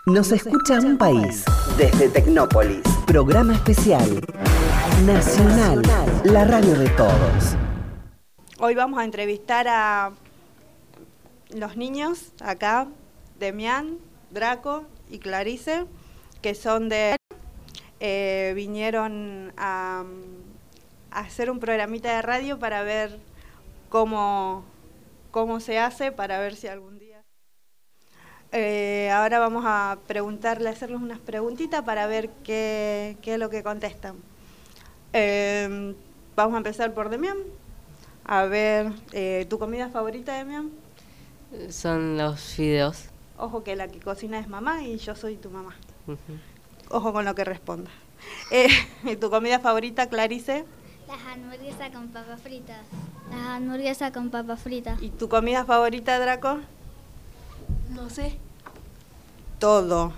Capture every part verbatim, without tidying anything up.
Nos escucha un país. Desde Tecnópolis. Programa especial. Nacional. La radio de todos. Hoy vamos a entrevistar a los niños acá, Demián, Draco y Clarice, que son de... Eh, vinieron a, a hacer un programita de radio para ver cómo, cómo se hace, para ver si algún día... Eh, ahora vamos a preguntarle, hacerles unas preguntitas para ver qué, qué es lo que contestan. Eh, vamos a empezar por Demián. A ver, eh, ¿tu comida favorita, Demián? Son los fideos. Ojo que la que cocina es mamá y yo soy tu mamá. Uh-huh. Ojo con lo que responda. Eh, ¿Tu comida favorita, Clarice? Las hamburguesas con papas fritas. Las hamburguesas con papas fritas. ¿Y tu comida favorita, Draco? No sé. Todo.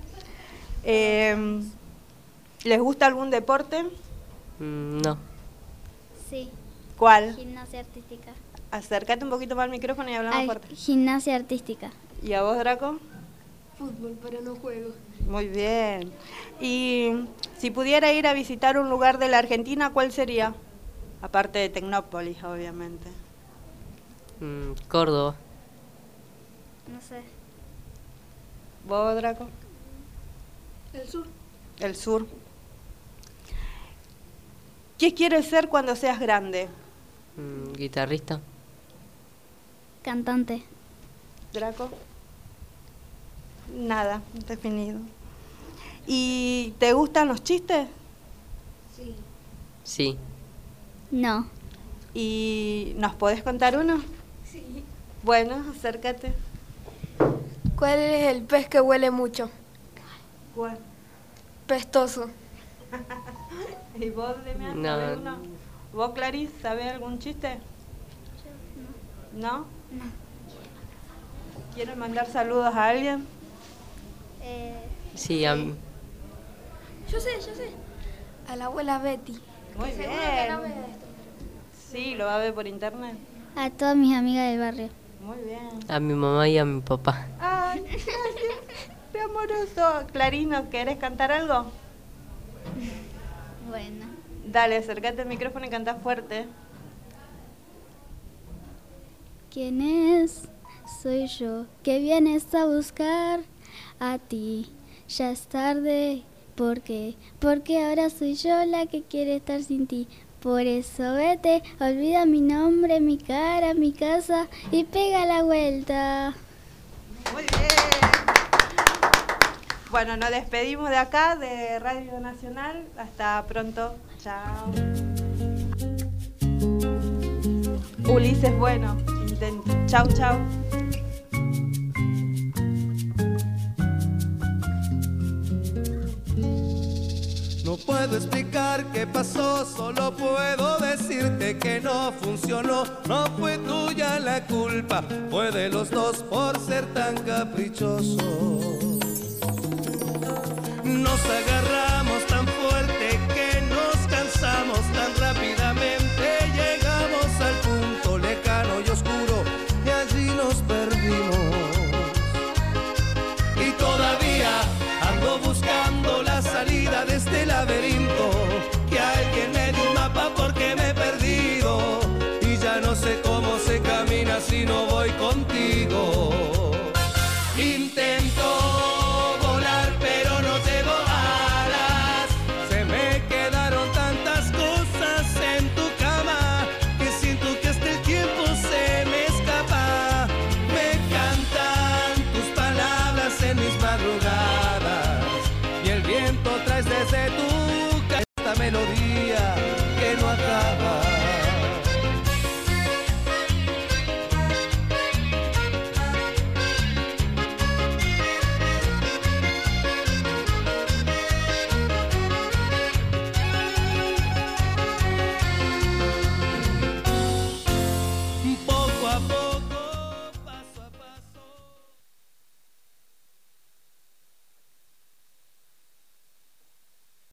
Eh, ¿Les gusta algún deporte? Mm, no. Sí. ¿Cuál? Gimnasia artística. Acércate un poquito más al micrófono y hablamos Ay, fuerte. gimnasia artística. ¿Y a vos, Draco? Fútbol, pero no juego. Muy bien. Y si pudiera ir a visitar un lugar de la Argentina, ¿cuál sería? Aparte de Tecnópolis, obviamente. Mm, Córdoba. No sé. ¿Vos, Draco? El sur. El sur. ¿Qué quieres ser cuando seas grande? Mm, guitarrista. Cantante. ¿Draco? Nada, definido. ¿Y te gustan los chistes? Sí. Sí. No. ¿Y nos podés contar uno? Sí. Bueno, acércate. ¿Cuál es el pez que huele mucho? ¿Cuál? Pestoso. ¿Y vos, Demián, No. sabés uno? ¿Vos, Clarice, sabés algún chiste? ¿No? No. ¿Quieren mandar saludos a alguien? Eh, Sí, a mí. Yo sé, yo sé. A la abuela Betty. Muy Seguro bien. que no vea esto. Sí, lo va a ver por internet. a todas mis amigas del barrio. Muy bien. A mi mamá y a mi papá. Ay, qué amoroso. Clarino, ¿querés cantar algo? Bueno. Dale, acércate al micrófono y cantá fuerte. ¿Quién es? Soy yo, que vienes a buscar a ti. Ya es tarde. ¿Por qué? Porque ahora soy yo la que quiere estar sin ti. Por eso vete, olvida mi nombre, mi cara, mi casa y pega la vuelta. Muy bien. Bueno, nos despedimos de acá, de Radio Nacional. Hasta pronto. Chao. Ulises, bueno, intento. Chau, chau. No puedo explicar qué pasó, solo puedo decirte que no funcionó. No fue tuya la culpa, fue de los dos por ser tan caprichoso. Nos haga